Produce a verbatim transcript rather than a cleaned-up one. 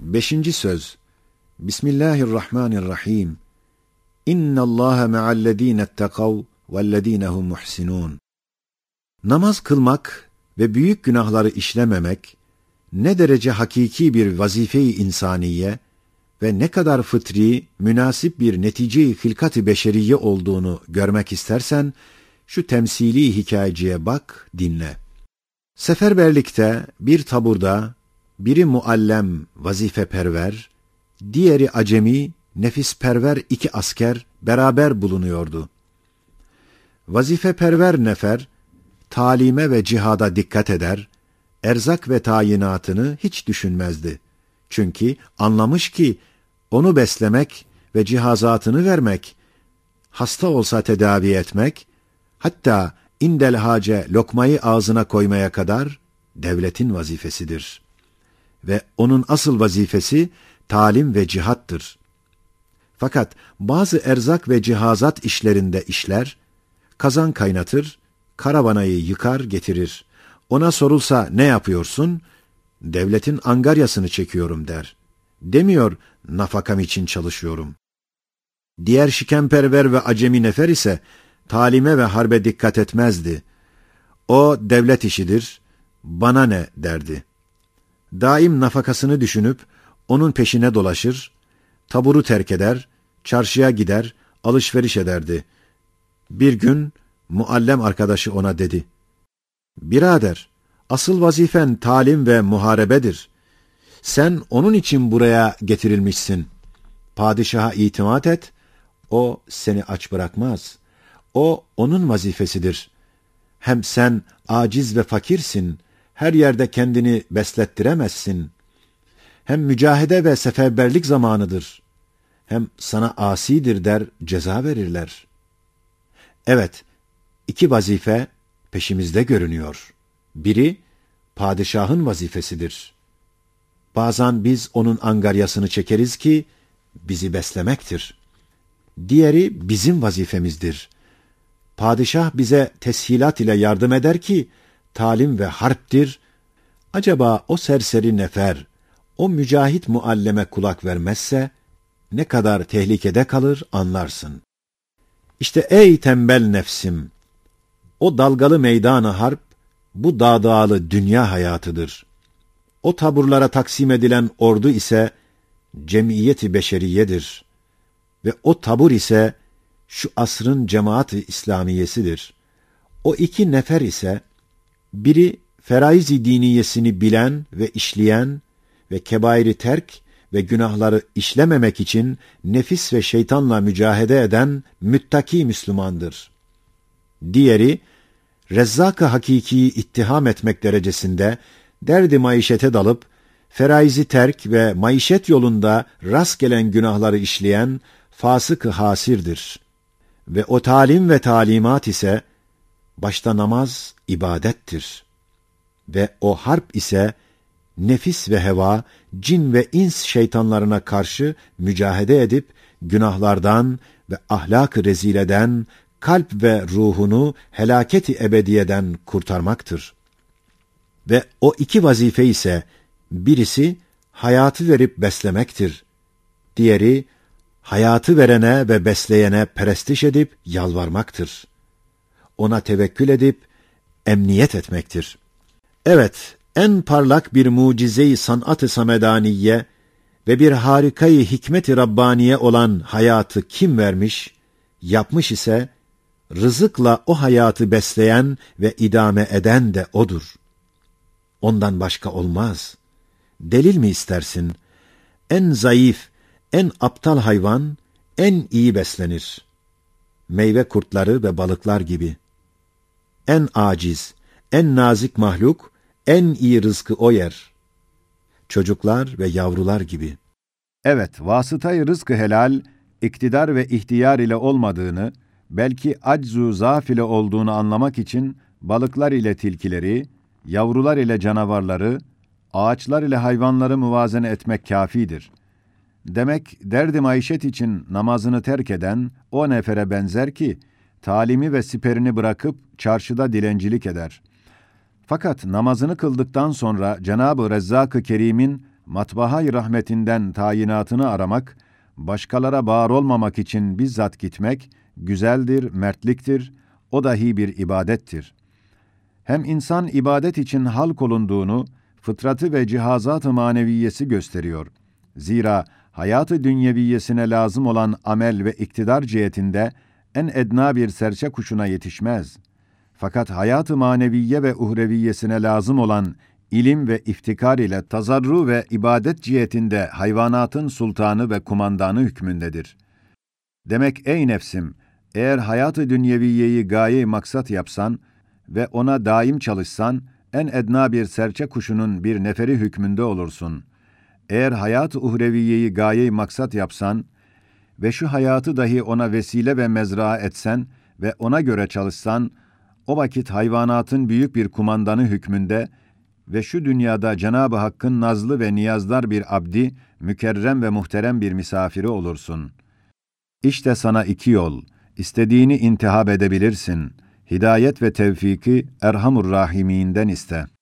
Beşinci söz. Bismillahirrahmanirrahim. İnnallâhe me'allezînettegav vellezînehum muhsinûn. Namaz kılmak ve büyük günahları işlememek, ne derece hakiki bir vazife-i insaniye ve ne kadar fıtri, münasip bir netice-i hilkat-ı beşeriye olduğunu görmek istersen, şu temsili hikayeciye bak, dinle. Seferberlikte bir taburda, biri muallem, vazifeperver, diğeri acemi, nefisperver iki asker beraber bulunuyordu. Vazifeperver nefer, talime ve cihada dikkat eder, erzak ve tayinatını hiç düşünmezdi. Çünkü anlamış ki, onu beslemek ve cihazatını vermek, hasta olsa tedavi etmek, hatta indel hace lokmayı ağzına koymaya kadar devletin vazifesidir. Ve onun asıl vazifesi talim ve cihattır. Fakat bazı erzak ve cihazat işlerinde işler, kazan kaynatır, karavanayı yıkar getirir. Ona sorulsa ne yapıyorsun? Devletin angaryasını çekiyorum der. Demiyor, nafakam için çalışıyorum. Diğer şikemperver ve acemi nefer ise talime ve harbe dikkat etmezdi. O devlet işidir, bana ne derdi. Daim nafakasını düşünüp onun peşine dolaşır, taburu terk eder, çarşıya gider, alışveriş ederdi. Bir gün muallem arkadaşı ona dedi: "Birader, asıl vazifen talim ve muharebedir. Sen onun için buraya getirilmişsin. Padişaha itimat et, o seni aç bırakmaz. O onun vazifesidir. Hem sen aciz ve fakirsin, her yerde kendini beslettiremezsin. Hem mücahede ve seferberlik zamanıdır. Hem sana asidir der, ceza verirler." Evet, iki vazife peşimizde görünüyor. Biri, padişahın vazifesidir. Bazen biz onun angaryasını çekeriz ki, bizi beslemektir. Diğeri bizim vazifemizdir. Padişah bize teshilat ile yardım eder ki, talim ve harptir. Acaba o serseri nefer, o mücahit mualleme kulak vermezse, ne kadar tehlikede kalır anlarsın. İşte ey tembel nefsim, o dalgalı meydan-ı harp, bu dağdağalı dünya hayatıdır. O taburlara taksim edilen ordu ise, cemiyeti beşeriyedir. Ve o tabur ise, şu asrın cemaat-i İslamiyesidir. O iki nefer ise, biri feraiz-i diniyesini bilen ve işleyen ve kebairi terk ve günahları işlememek için nefis ve şeytanla mücahede eden müttaki Müslümandır. Diğeri, Rezzak-ı Hakiki'yi ittiham etmek derecesinde derdi maişete dalıp, feraizi terk ve maişet yolunda rast gelen günahları işleyen fasık-ı hasirdir. Ve o talim ve talimat ise, başta namaz ibadettir. Ve o harp ise, nefis ve heva, cin ve ins şeytanlarına karşı mücahede edip, günahlardan ve ahlak-ı rezileden, kalp ve ruhunu helaketi ebediyeden kurtarmaktır. Ve o iki vazife ise, birisi hayatı verip beslemektir. Diğeri, hayatı verene ve besleyene perestiş edip yalvarmaktır. Ona tevekkül edip emniyet etmektir. Evet, en parlak bir mucize-i sanat-ı samedaniye ve bir harikayı hikmet-i Rabbaniye olan hayatı kim vermiş, yapmış ise, rızıkla o hayatı besleyen ve idame eden de odur. Ondan başka olmaz. Delil mi istersin? En zayıf, en aptal hayvan, en iyi beslenir. Meyve kurtları ve balıklar gibi. En aciz, en nazik mahluk, en iyi rızkı o yer. Çocuklar ve yavrular gibi. Evet, vasıtayı rızkı helal, iktidar ve ihtiyar ile olmadığını, belki aczu zaaf ile olduğunu anlamak için balıklar ile tilkileri, yavrular ile canavarları, ağaçlar ile hayvanları muvazene etmek kâfidir. Demek derdi maişet için namazını terk eden o nefere benzer ki, talimi ve siperini bırakıp çarşıda dilencilik eder. Fakat namazını kıldıktan sonra Cenab-ı Rezzak-ı Kerim'in matbaha-i rahmetinden tayinatını aramak, başkalara bağır olmamak için bizzat gitmek, güzeldir, mertliktir, o dahi bir ibadettir. Hem insan ibadet için halk olunduğunu, fıtratı ve cihazat-ı maneviyesi gösteriyor. Zira hayat-ı dünyeviyesine lazım olan amel ve iktidar cihetinde en edna bir serçe kuşuna yetişmez. Fakat hayat-ı maneviye ve uhreviyesine lazım olan ilim ve iftikar ile tazarru ve ibadet cihetinde hayvanatın sultanı ve kumandanı hükmündedir. Demek ey nefsim, eğer hayat-ı dünyeviyeyi gaye-i maksat yapsan ve ona daim çalışsan, en edna bir serçe kuşunun bir neferi hükmünde olursun. Eğer hayat-ı uhreviyeyi gaye-i maksat yapsan ve şu hayatı dahi ona vesile ve mezra etsen ve ona göre çalışsan, o vakit hayvanatın büyük bir kumandanı hükmünde ve şu dünyada Cenab-ı Hakk'ın nazlı ve niyazdar bir abdi, mükerrem ve muhterem bir misafiri olursun. İşte sana iki yol, istediğini intihab edebilirsin. Hidayet ve tevfiki Erhamur Rahiminden iste.